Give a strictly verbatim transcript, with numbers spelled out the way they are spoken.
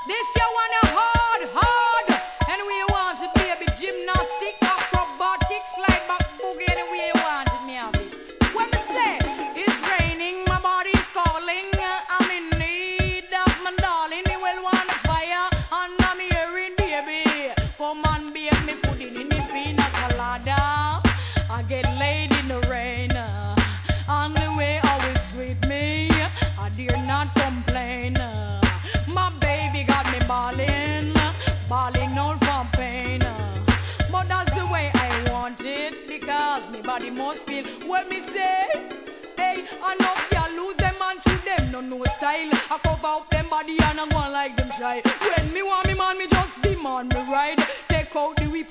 This you wanna hard, hard. And we want it, baby. Gymnastic, acrobatic, slide back, boogie, any way you want it, me have it. When me say it's raining, my body's calling. I'm in need of my darling. He will want the fire, and I'm hearing, baby. Come on, baby, me put it in the pina colada. I get laid in the rain. On the way, always sweet me. I dare not complain. My baby got me balling, balling all from pain. But that's the way I want it, because me body must feel what me say. Hey, I know y'all lose them man to them, no no style. I cover up them body and I go on like them shy. When me want me man, me just demand me ride. Take out the whip